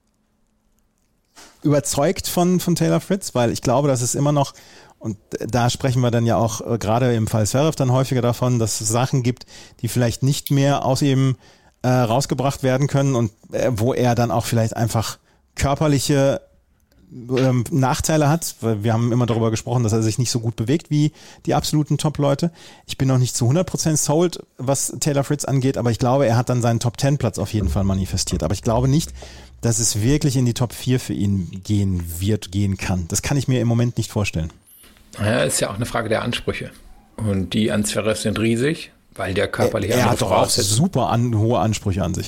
überzeugt von, von Taylor Fritz, weil ich glaube, dass es immer noch, und da sprechen wir dann ja auch äh, gerade im Fall Zverev dann häufiger davon, dass es Sachen gibt, die vielleicht nicht mehr aus ihm äh, rausgebracht werden können und äh, wo er dann auch vielleicht einfach körperliche ähm, Nachteile hat, weil wir haben immer darüber gesprochen, dass er sich nicht so gut bewegt wie die absoluten Top-Leute. Ich bin noch nicht zu hundert Prozent sold, was Taylor Fritz angeht, aber ich glaube, er hat dann seinen Top-Ten-Platz auf jeden Fall manifestiert. Aber ich glaube nicht, dass es wirklich in die Top vier für ihn gehen wird, gehen kann. Das kann ich mir im Moment nicht vorstellen.
Ja, ist ja auch eine Frage der Ansprüche. Und die an Zverev sind riesig, weil der körperliche
Er, er hat doch auch super an, hohe Ansprüche an sich.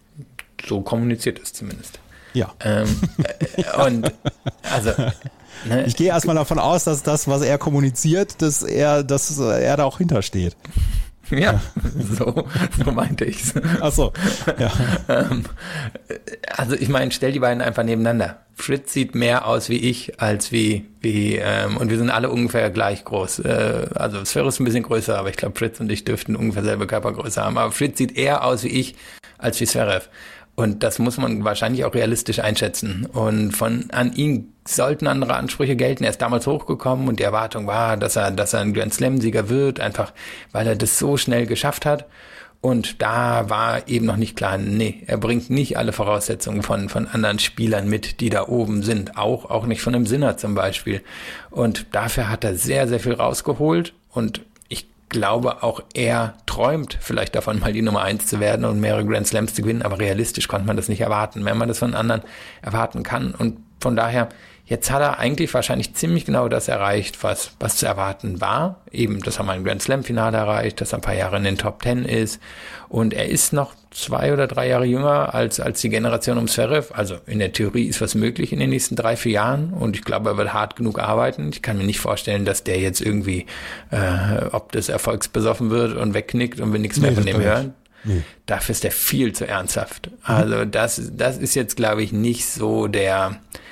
So kommuniziert es zumindest.
Ja.
Ähm, äh, und also ne?
Ich gehe erstmal davon aus, dass das, was er kommuniziert, dass er, dass er da auch hintersteht.
Ja, so, so meinte ich's.
Ach so, ja.
ähm, also ich meine, stell die beiden einfach nebeneinander. Fritz sieht mehr aus wie ich, als wie, wie ähm, und wir sind alle ungefähr gleich groß. Äh, also Zverev ist ein bisschen größer, aber ich glaube, Fritz und ich dürften ungefähr selbe Körpergröße haben. Aber Fritz sieht eher aus wie ich, als wie Zverev. Und das muss man wahrscheinlich auch realistisch einschätzen. Und von an ihn sollten andere Ansprüche gelten. Er ist damals hochgekommen und die Erwartung war, dass er, dass er ein Grand Slam-Sieger wird, einfach weil er das so schnell geschafft hat. Und da war eben noch nicht klar, nee, er bringt nicht alle Voraussetzungen von, von anderen Spielern mit, die da oben sind. Auch, auch nicht von einem Sinner zum Beispiel. Und dafür hat er sehr, sehr viel rausgeholt und ich glaube, auch er träumt vielleicht davon, mal die Nummer eins zu werden und mehrere Grand Slams zu gewinnen, aber realistisch konnte man das nicht erwarten, wenn man das von anderen erwarten kann. Und von daher, jetzt hat er eigentlich wahrscheinlich ziemlich genau das erreicht, was, was zu erwarten war. Eben, dass er mal ein Grand Slam-Finale erreicht, dass er ein paar Jahre in den Top Ten ist. Und er ist noch zwei oder drei Jahre jünger als, als die Generation um Zverev. Also in der Theorie ist was möglich in den nächsten drei, vier Jahren. Und ich glaube, er wird hart genug arbeiten. Ich kann mir nicht vorstellen, dass der jetzt irgendwie, äh, ob das erfolgsbesoffen wird und wegknickt und wir nichts mehr nee, von dem hören. Nee. Dafür ist der viel zu ernsthaft. Also das, das ist jetzt, glaube ich, nicht so der,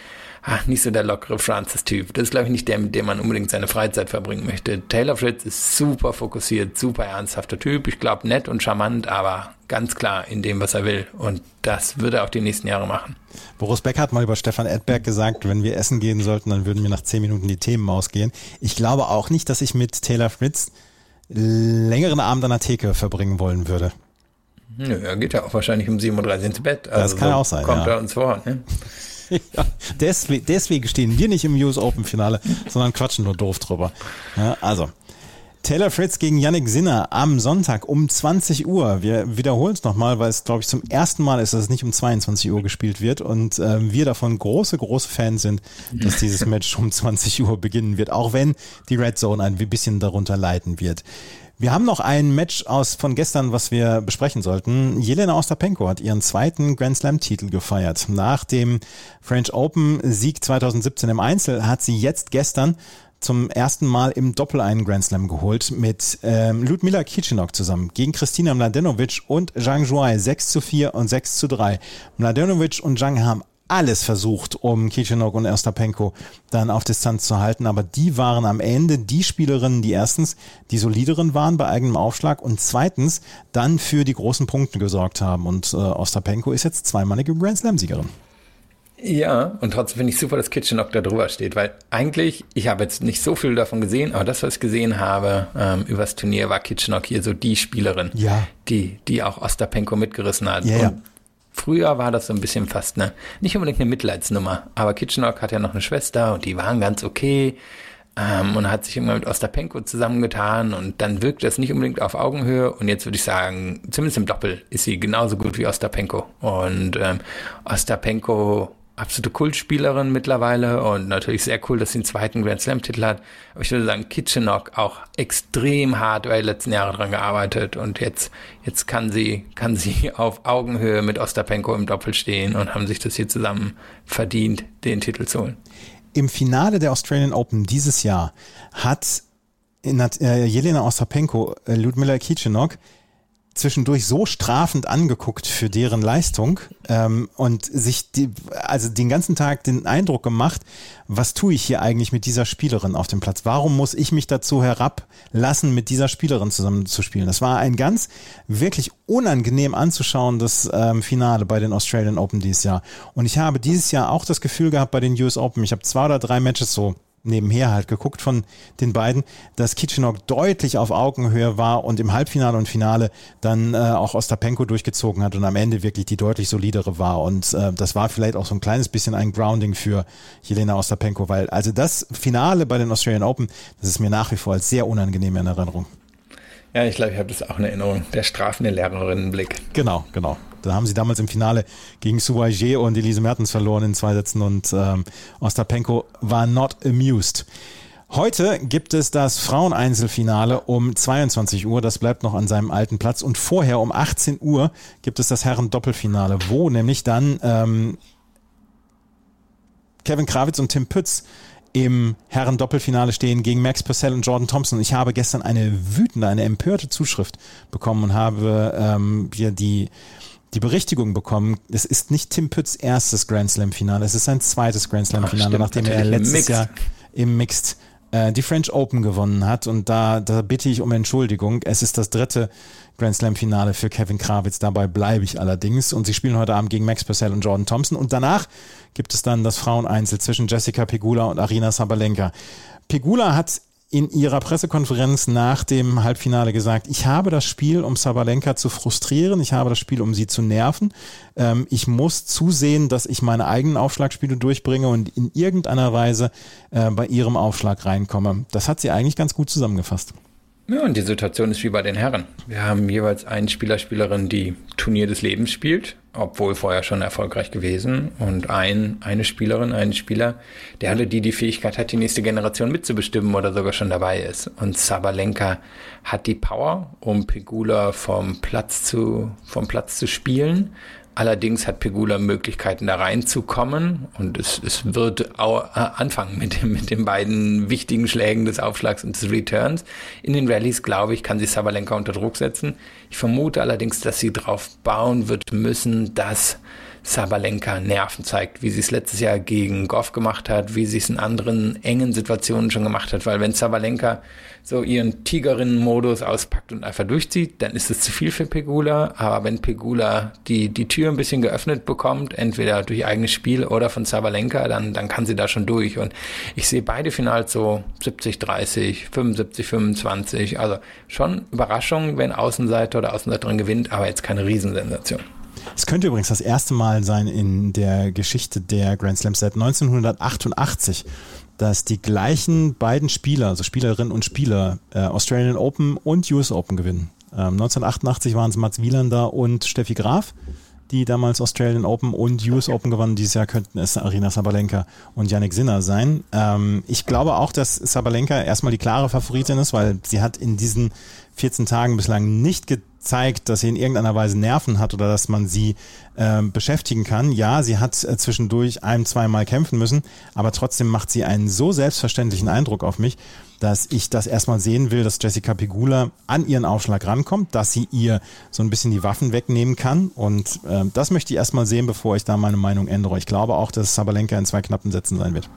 ach, nicht so der lockere Francis-Typ. Das ist, glaube ich, nicht der, mit dem man unbedingt seine Freizeit verbringen möchte. Taylor Fritz ist super fokussiert, super ernsthafter Typ. Ich glaube, nett und charmant, aber ganz klar in dem, was er will. Und das wird er auch die nächsten Jahre machen.
Boris Becker hat mal über Stefan Edberg gesagt, wenn wir essen gehen sollten, dann würden mir nach zehn Minuten die Themen ausgehen. Ich glaube auch nicht, dass ich mit Taylor Fritz längeren Abend an der Theke verbringen wollen würde.
Nö, er geht ja auch wahrscheinlich um sieben Uhr dreißig ins Bett. Also
das kann
so
auch sein,
kommt
ja.
er uns vor. Ne?
Ja, deswegen, deswegen stehen wir nicht im U S Open Finale, sondern quatschen nur doof drüber. Ja, also, Taylor Fritz gegen Jannik Sinner am Sonntag um zwanzig Uhr. Wir wiederholen es nochmal, weil es, glaube ich, zum ersten Mal ist, dass es nicht um zweiundzwanzig Uhr gespielt wird und äh, wir davon große, große Fans sind, dass dieses Match um zwanzig Uhr beginnen wird, auch wenn die Red Zone ein bisschen darunter leiden wird. Wir haben noch ein Match aus von gestern, was wir besprechen sollten. Jelena Ostapenko hat ihren zweiten Grand Slam-Titel gefeiert. Nach dem French Open-Sieg zwanzig siebzehn im Einzel hat sie jetzt gestern zum ersten Mal im Doppel einen Grand Slam geholt mit ähm, Ludmila Kichenok zusammen gegen Kristina Mladenovic und Zhang Zhuai sechs zu vier und sechs zu drei. Mladenovic und Zhang haben alles versucht, um Kichenok und Ostapenko dann auf Distanz zu halten, aber die waren am Ende die Spielerinnen, die erstens die solideren waren bei eigenem Aufschlag und zweitens dann für die großen Punkte gesorgt haben und äh, Ostapenko ist jetzt zweimalige Grand Slam-Siegerin.
Ja, und trotzdem finde ich super, dass Kichenok da drüber steht, weil eigentlich, ich habe jetzt nicht so viel davon gesehen, aber das, was ich gesehen habe ähm, übers Turnier, war Kichenok hier so die Spielerin,
ja.
die die auch Ostapenko mitgerissen hat.
Ja, ja.
Und früher war das so ein bisschen fast eine, nicht unbedingt eine Mitleidsnummer, aber Kichenok hat ja noch eine Schwester und die waren ganz okay ähm, und hat sich irgendwann mit Ostapenko zusammengetan und dann wirkt das nicht unbedingt auf Augenhöhe und jetzt würde ich sagen, zumindest im Doppel ist sie genauso gut wie Ostapenko und ähm, Ostapenko absolute Kultspielerin mittlerweile und natürlich sehr cool, dass sie einen zweiten Grand Slam-Titel hat. Aber ich würde sagen, Kichenok auch extrem hart über die letzten Jahre dran gearbeitet und jetzt, jetzt kann sie, kann sie auf Augenhöhe mit Ostapenko im Doppel stehen und haben sich das hier zusammen verdient, den Titel zu holen.
Im Finale der Australian Open dieses Jahr hat, hat äh, Jelena Ostapenko äh, Ludmila Kichenok zwischendurch so strafend angeguckt für deren Leistung ähm, und sich die, also den ganzen Tag den Eindruck gemacht, was tue ich hier eigentlich mit dieser Spielerin auf dem Platz? Warum muss ich mich dazu herablassen, mit dieser Spielerin zusammen zu spielen? Das war ein ganz wirklich unangenehm anzuschauen, das ähm, Finale bei den Australian Open dieses Jahr. Und ich habe dieses Jahr auch das Gefühl gehabt bei den U S Open, ich habe zwei oder drei Matches so nebenher halt geguckt von den beiden, dass Kichenok deutlich auf Augenhöhe war und im Halbfinale und Finale dann äh, auch Ostapenko durchgezogen hat und am Ende wirklich die deutlich solidere war und äh, das war vielleicht auch so ein kleines bisschen ein Grounding für Jelena Ostapenko, weil also das Finale bei den Australian Open, das ist mir nach wie vor als sehr unangenehm in Erinnerung.
Ja, ich glaube, ich habe das auch in Erinnerung, der strafende Lehrerinnenblick.
Genau, genau. Da haben sie damals im Finale gegen Suwaje und Elise Mertens verloren in zwei Sätzen und ähm, Ostapenko war not amused. Heute gibt es das Frauen-Einzelfinale um zweiundzwanzig Uhr, das bleibt noch an seinem alten Platz und vorher um achtzehn Uhr gibt es das Herren-Doppelfinale, wo nämlich dann ähm, Kevin Krawitz und Tim Pütz im Herren-Doppelfinale stehen gegen Max Purcell und Jordan Thompson. Ich habe gestern eine wütende, eine empörte Zuschrift bekommen und habe ähm, hier die die Berichtigung bekommen, es ist nicht Tim Pütz' erstes Grand Slam-Finale, es ist sein zweites Grand Slam-Finale, nachdem er letztes Jahr im Mixed äh, die French Open gewonnen hat und da, da bitte ich um Entschuldigung. Es ist das dritte Grand Slam-Finale für Kevin Krawitz, dabei bleibe ich allerdings und sie spielen heute Abend gegen Max Purcell und Jordan Thompson und danach gibt es dann das Fraueneinzel zwischen Jessica Pegula und Aryna Sabalenka. Pegula hat in ihrer Pressekonferenz nach dem Halbfinale gesagt, ich habe das Spiel, um Sabalenka zu frustrieren, ich habe das Spiel, um sie zu nerven. Ähm, ich muss zusehen, dass ich meine eigenen Aufschlagspiele durchbringe und in irgendeiner Weise äh, bei ihrem Aufschlag reinkomme. Das hat sie eigentlich ganz gut zusammengefasst.
Ja, und die Situation ist wie bei den Herren. Wir haben jeweils einen Spieler, Spielerin, die Turnier des Lebens spielt, obwohl vorher schon erfolgreich gewesen, und ein, eine Spielerin, einen Spieler, der alle die die Fähigkeit hat, die nächste Generation mitzubestimmen oder sogar schon dabei ist. Und Sabalenka hat die Power, um Pegula vom Platz zu, vom Platz zu spielen. Allerdings hat Pegula Möglichkeiten, da reinzukommen und es, es wird auch anfangen mit, dem, mit den beiden wichtigen Schlägen des Aufschlags und des Returns. In den Rallyes, glaube ich, kann sie Sabalenka unter Druck setzen. Ich vermute allerdings, dass sie darauf bauen wird müssen, dass Sabalenka Nerven zeigt, wie sie es letztes Jahr gegen Goff gemacht hat, wie sie es in anderen engen Situationen schon gemacht hat, weil wenn Sabalenka so ihren Tigerinnen-Modus auspackt und einfach durchzieht, dann ist es zu viel für Pegula, aber wenn Pegula die, die Tür ein bisschen geöffnet bekommt, entweder durch eigenes Spiel oder von Sabalenka, dann, dann kann sie da schon durch und ich sehe beide Finals so siebzig dreißig, fünfundsiebzig fünfundzwanzig, also schon Überraschung, wenn Außenseiter oder Außenseiterin gewinnt, aber jetzt keine Riesensensation.
Es könnte übrigens das erste Mal sein in der Geschichte der Grand Slams seit neunzehnhundertachtundachtzig, dass die gleichen beiden Spieler, also Spielerinnen und Spieler, äh, Australian Open und U S Open gewinnen. Ähm, neunzehnhundertachtundachtzig waren es Mats Wielander und Steffi Graf, die damals Australian Open und U S Open gewannen. Dieses Jahr könnten es Aryna Sabalenka und Jannik Sinner sein. Ähm, ich glaube auch, dass Sabalenka erstmal die klare Favoritin ist, weil sie hat in diesen vierzehn Tagen bislang nicht gezeigt, dass sie in irgendeiner Weise Nerven hat oder dass man sie äh, beschäftigen kann. Ja, sie hat äh, zwischendurch ein-, zweimal kämpfen müssen, aber trotzdem macht sie einen so selbstverständlichen Eindruck auf mich, dass ich das erstmal sehen will, dass Jessica Pegula an ihren Aufschlag rankommt, dass sie ihr so ein bisschen die Waffen wegnehmen kann und äh, das möchte ich erstmal sehen, bevor ich da meine Meinung ändere. Ich glaube auch, dass Sabalenka in zwei knappen Sätzen sein wird.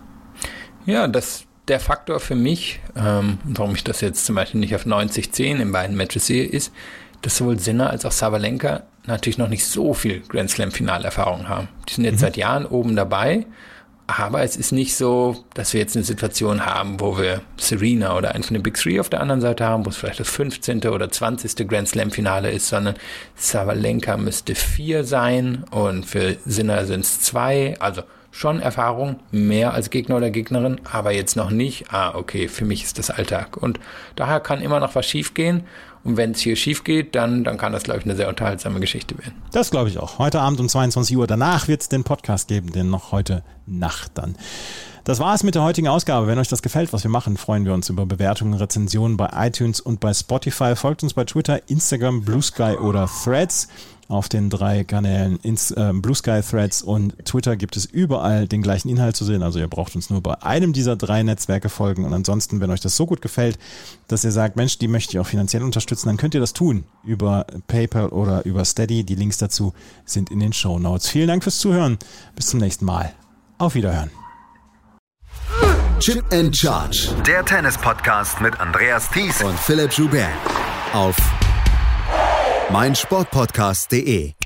Ja, das der Faktor für mich, ähm, warum ich das jetzt zum Beispiel nicht auf neunzig zehn in beiden Matches sehe, ist, dass sowohl Sinner als auch Sabalenka natürlich noch nicht so viel Grand Slam Finalerfahrung haben. Die sind jetzt mhm. seit Jahren oben dabei, aber es ist nicht so, dass wir jetzt eine Situation haben, wo wir Serena oder einen von den Big Three auf der anderen Seite haben, wo es vielleicht das fünfzehnte oder zwanzigste Grand Slam Finale ist, sondern Sabalenka müsste vier sein und für Sinner sind es zwei, also schon Erfahrung, mehr als Gegner oder Gegnerin, aber jetzt noch nicht, ah, okay, für mich ist das Alltag. Und daher kann immer noch was schief gehen. Und wenn es hier schief geht, dann, dann kann das, glaube ich, eine sehr unterhaltsame Geschichte werden.
Das glaube ich auch. Heute Abend um zweiundzwanzig Uhr. Danach wird es den Podcast geben, den noch heute Nacht dann. Das war es mit der heutigen Ausgabe. Wenn euch das gefällt, was wir machen, freuen wir uns über Bewertungen, Rezensionen bei iTunes und bei Spotify. Folgt uns bei Twitter, Instagram, Blue Sky oder Threads. Auf den drei Kanälen Ins, äh, Blue Sky, Threads und Twitter gibt es überall den gleichen Inhalt zu sehen. Also ihr braucht uns nur bei einem dieser drei Netzwerke folgen. Und ansonsten, wenn euch das so gut gefällt, dass ihr sagt, Mensch, die möchte ich auch finanziell unterstützen, dann könnt ihr das tun über PayPal oder über Steady. Die Links dazu sind in den Shownotes. Vielen Dank fürs Zuhören. Bis zum nächsten Mal. Auf Wiederhören.
Chip and Charge.
Der Tennis-Podcast mit Andreas Thies
und Philipp Joubert auf meinsportpodcast punkt de.